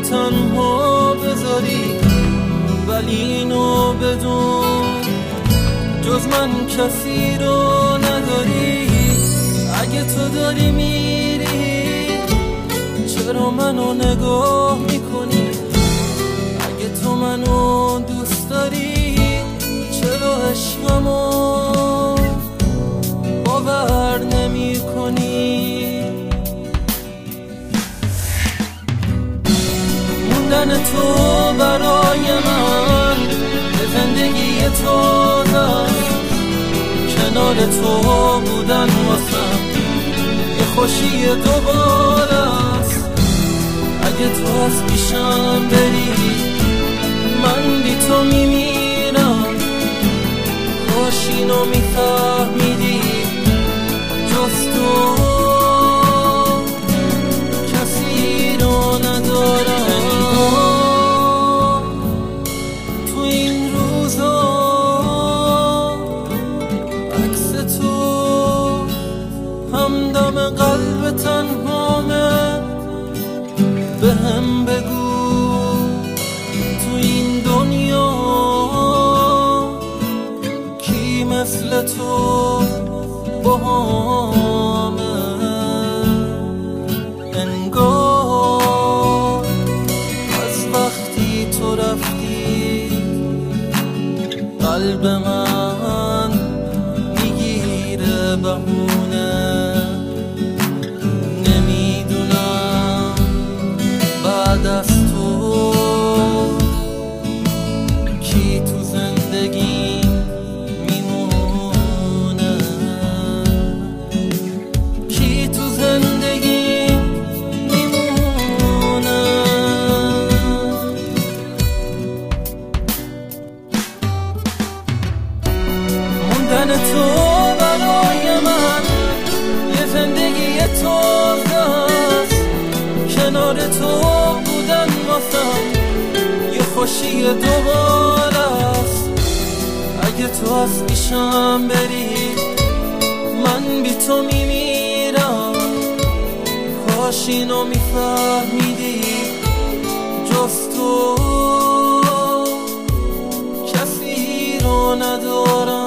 تنها بذاری، ولی اینو بدون جز من کسی رو نداری. اگه تو داری میری چرا منو نگاه میکنی؟ اگه تو منو دوست داری چرا عشقمو باور نمی کنی؟ موندن تو برای من به زندگی تازه است، کنار تو بودن واسم یه خوشی دوباره است. اگه تو از پیشم بری من بی تو میمیرم، کاش اینو میفهمیدی جز تو کسی رو ندارم. تو این روزا عکس تو همدم قلب تنهامه، به هم بگو تو این دنیا کی مثل تو باهامه؟ انگار از وقتی تو رفتی قلب من میگیره بهونه. نمیدونم بعد از تو کی تو زندگی میمونه، کی تو زندگی میمونه. موندن تو برای من یه زندگی تازه است، کنار تو بودن واسم یه خوشی دوباره است. اگه تو از پیشم بری من بی تو میمیرم، کاش اینو میفهمیدی جز تو کسی رو ندارم.